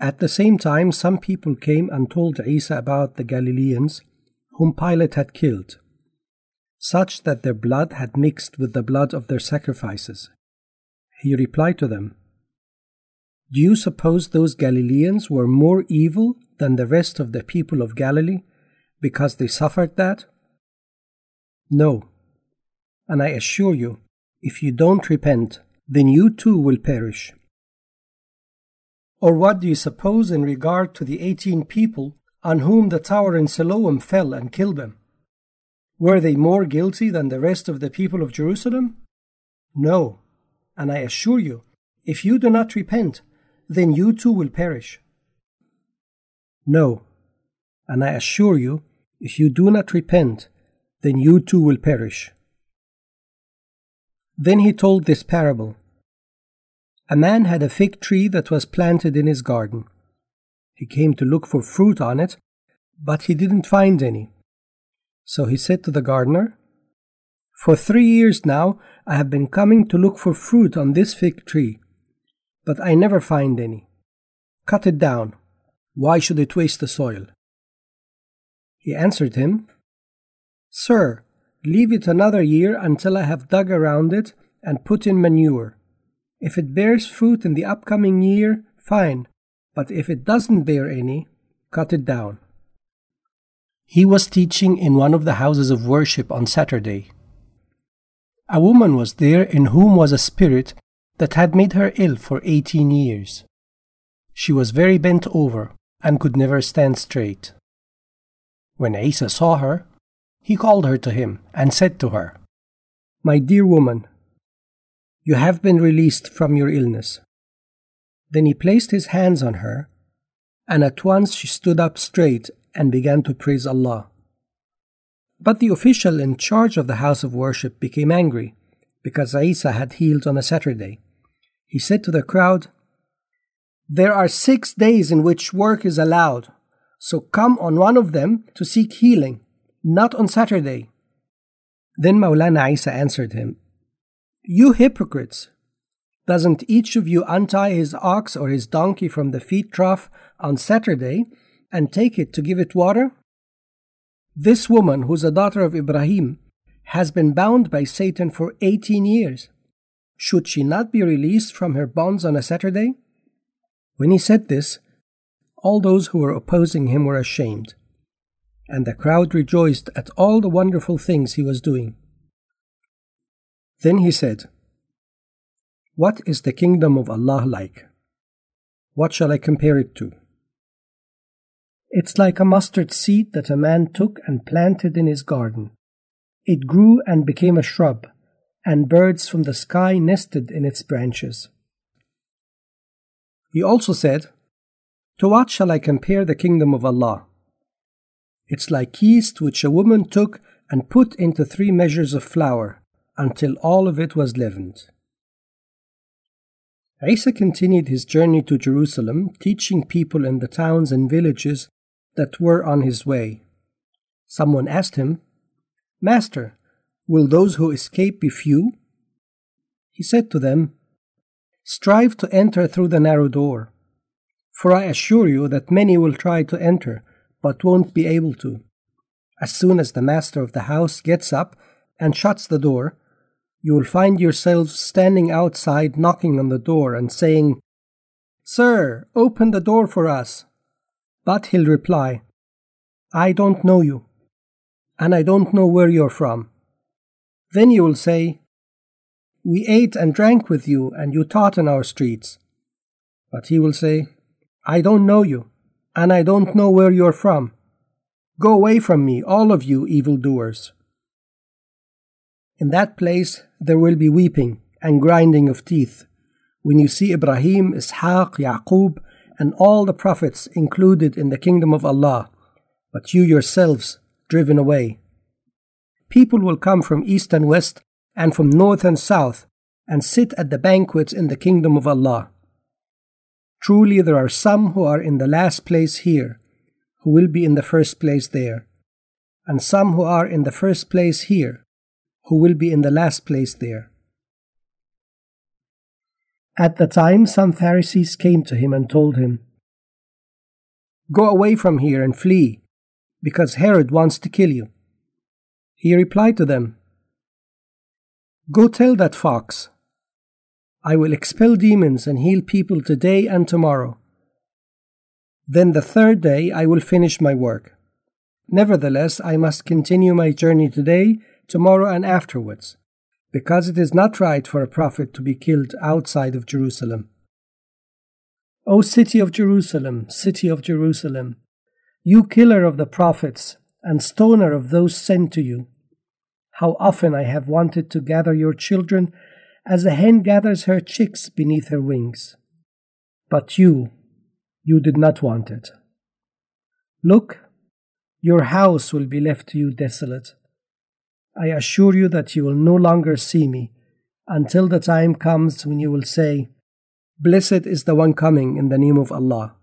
At the same time, some people came and told Isa about the Galileans whom Pilate had killed, such that their blood had mixed with the blood of their sacrifices. He replied to them, "Do you suppose those Galileans were more evil than the rest of the people of Galilee because they suffered that? No, and I assure you, if you don't repent, then you too will perish. Or what do you suppose in regard to the 18 people on whom the tower in Siloam fell and killed them? Were they more guilty than the rest of the people of Jerusalem? No, and I assure you, if you do not repent, then you too will perish. No, and I assure you, if you do not repent, then you too will perish." Then he told this parable. A man had a fig tree that was planted in his garden. He came to look for fruit on it, but he didn't find any. So he said to the gardener, "For 3 years now I have been coming to look for fruit on this fig tree, but I never find any. Cut it down. Why should it waste the soil?" He answered him, "Sir, leave it another year until I have dug around it and put in manure. If it bears fruit in the upcoming year, fine, but if it doesn't bear any, cut it down." He was teaching in one of the houses of worship on Saturday. A woman was there in whom was a spirit that had made her ill for 18 years. She was very bent over and could never stand straight. When Isa saw her, he called her to him and said to her, "My dear woman, you have been released from your illness." Then he placed his hands on her, and at once she stood up straight and began to praise Allah. But the official in charge of the house of worship became angry because Isa had healed on a Saturday. He said to the crowd, "There are 6 days in which work is allowed, so come on one of them to seek healing, not on Saturday." Then Maulana Isa answered him, "You hypocrites! Doesn't each of you untie his ox or his donkey from the feed trough on Saturday and take it to give it water? This woman, who's a daughter of Ibrahim, has been bound by Satan for 18 years. Should she not be released from her bonds on a Saturday?" When he said this, all those who were opposing him were ashamed, and the crowd rejoiced at all the wonderful things he was doing. Then he said, "What is the kingdom of Allah like? What shall I compare it to? It's like a mustard seed that a man took and planted in his garden. It grew and became a shrub, and birds from the sky nested in its branches." He also said, "To what shall I compare the kingdom of Allah? It's like yeast which a woman took and put into 3 measures of flour, until all of it was leavened." Isa continued his journey to Jerusalem, teaching people in the towns and villages that were on his way. Someone asked him, "Master, will those who escape be few?" He said to them, "Strive to enter through the narrow door, for I assure you that many will try to enter, but won't be able to. As soon as the master of the house gets up and shuts the door, you will find yourselves standing outside knocking on the door and saying, 'Sir, open the door for us.' But he'll reply, 'I don't know you, and I don't know where you're from.' Then you will say, 'We ate and drank with you, and you taught in our streets.' But he will say, 'I don't know you, and I don't know where you're from. Go away from me, all of you evildoers.' In that place there will be weeping and grinding of teeth when you see Ibrahim, Ishaq, Yaqub, and all the prophets included in the kingdom of Allah, but you yourselves driven away. People will come from east and west and from north and south and sit at the banquets in the kingdom of Allah. Truly there are some who are in the last place here, who will be in the first place there, and some who are in the first place here, who will be in the last place there." At the time, some Pharisees came to him and told him, Go away from here and flee, because Herod wants to kill you." He replied to them, "Go tell that fox, I will expel demons and heal people today and tomorrow. Then the third day I will finish my work. Nevertheless, I must continue my journey today, tomorrow, and afterwards, because it is not right for a prophet to be killed outside of Jerusalem. O city of Jerusalem, city of Jerusalem, you killer of the prophets and stoner of those sent to you, how often I have wanted to gather your children as a hen gathers her chicks beneath her wings. But you did not want it. Look, your house will be left to you desolate. I assure you that you will no longer see me until the time comes when you will say, 'Blessed is the one coming in the name of Allah.'"